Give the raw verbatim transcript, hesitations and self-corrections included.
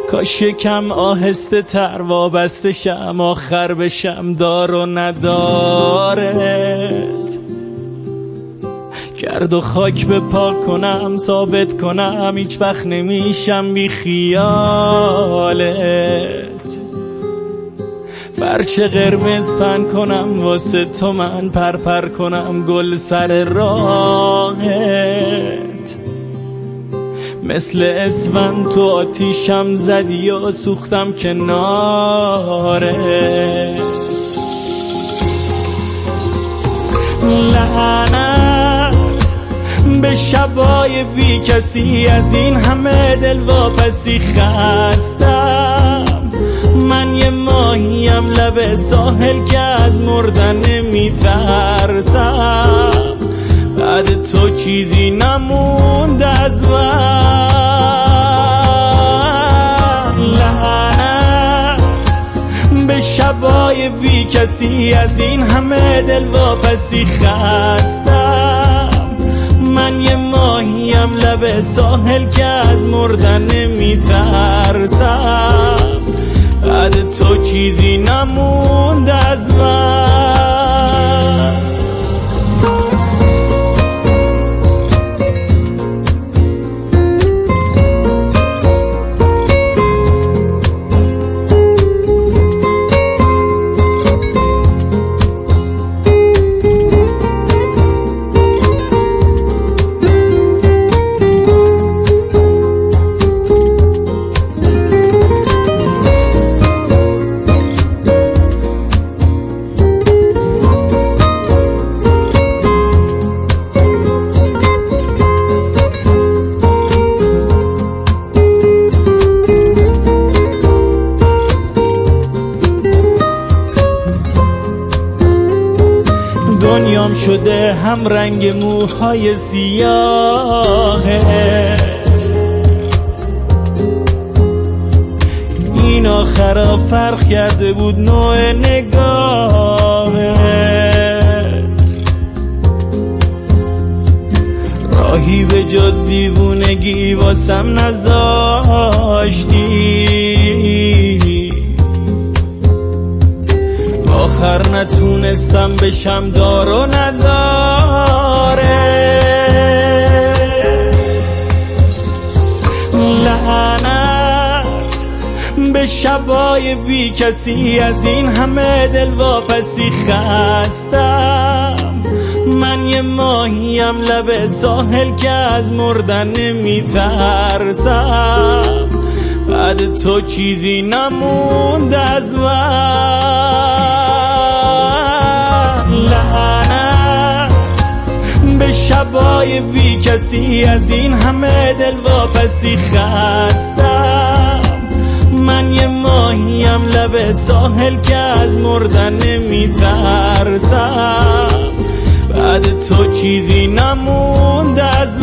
کاش یکم آهسته تر وابسته شم، آخر بشم دار و ندارت. گرد و خاک به پا کنم، ثابت کنم هیچ وقت نمیشم بی خیالت. فرش قرمز پن کنم واسه تو، من پر پر کنم گل سر راهت. مثل اسفند تو آتیشم زدی و سوختم کنارت. لعنت به شبای بی کسی، از این همه دل واپسی خستم. من یه ماهیم لب ساحل که از مردن نمیترسم. بعد تو چیزی نموند از من. لعنت به شبای بی کسی، از این همه دل واپسی خستم. من یه ماهیم لب ساحل که از مردن نمیترسم. بعد تو چیزی نموند از من. دنیام شده هم رنگ موهای سیاهت. این آخرا فرق کرده بود نوع نگاهت. راهی به جز دیوونگی واسم نذاشتی. آخر نتونستم بشم دار و نداره. لعنت به شبای بی کسی، از این همه دل واپسی خستم. من یه ماهیم لب ساحل که از مردن نمیترسم. بعد تو چیزی نموند از من. لعنت به شبای بی کسی، از این همه دل واپسی خستم. من یه ماهیم لب ساحل که از مردن نمیترسم. بعد تو چیزی نموند از